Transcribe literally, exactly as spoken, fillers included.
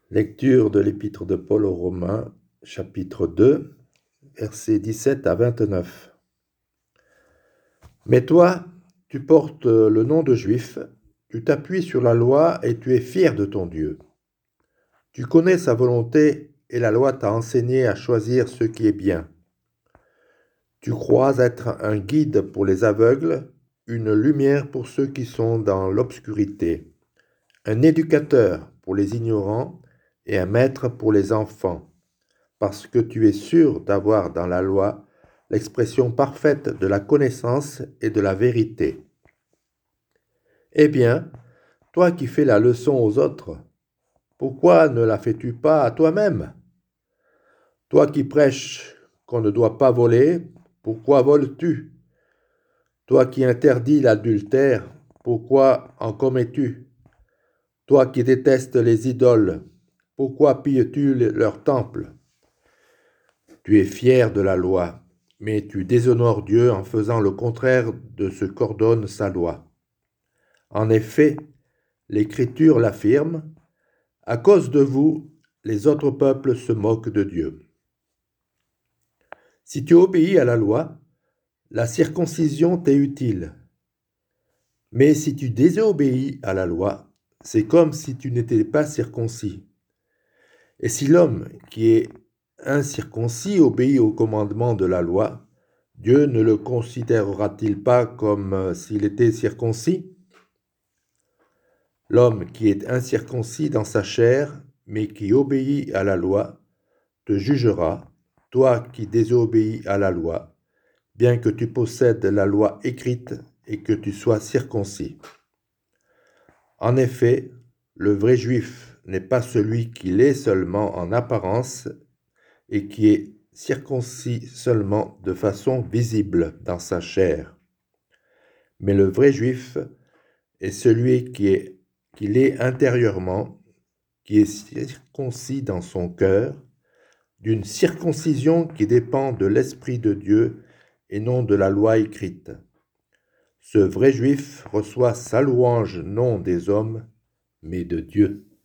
Lecture de l'Épître de Paul aux Romains, chapitre deux, versets dix-sept à vingt-neuf. Mais toi, tu portes le nom de Juif, tu t'appuies sur la loi et tu es fier de ton Dieu. Tu connais sa volonté et la loi t'a enseigné à choisir ce qui est bien. Tu crois être un guide pour les aveugles, une lumière pour ceux qui sont dans l'obscurité, un éducateur pour les ignorants et un maître pour les enfants, parce que tu es sûr d'avoir dans la loi l'expression parfaite de la connaissance et de la vérité. Eh bien, toi qui fais la leçon aux autres, pourquoi ne la fais-tu pas à toi-même? Toi qui prêches qu'on ne doit pas voler, pourquoi voles-tu? Toi qui interdis l'adultère, pourquoi en commets-tu? Toi qui détestes les idoles, pourquoi pilles-tu leurs temples? Tu es fier de la loi, mais tu déshonores Dieu en faisant le contraire de ce qu'ordonne sa loi. En effet, l'Écriture l'affirme, à cause de vous, les autres peuples se moquent de Dieu. Si tu obéis à la loi, la circoncision t'est utile. Mais si tu désobéis à la loi, c'est comme si tu n'étais pas circoncis. Et si l'homme qui est incirconcis obéit au commandement de la loi, Dieu ne le considérera-t-il pas comme s'il était circoncis? L'homme qui est incirconcis dans sa chair, mais qui obéit à la loi, te jugera, toi qui désobéis à la loi, bien que tu possèdes la loi écrite et que tu sois circoncis. En effet, le vrai juif n'est pas celui qui l'est seulement en apparence et qui est circoncis seulement de façon visible dans sa chair. Mais le vrai juif est celui qui est, qui l'est intérieurement, qui est circoncis dans son cœur, d'une circoncision qui dépend de l'Esprit de Dieu et non de la loi écrite. Ce vrai juif reçoit sa louange non des hommes, mais de Dieu.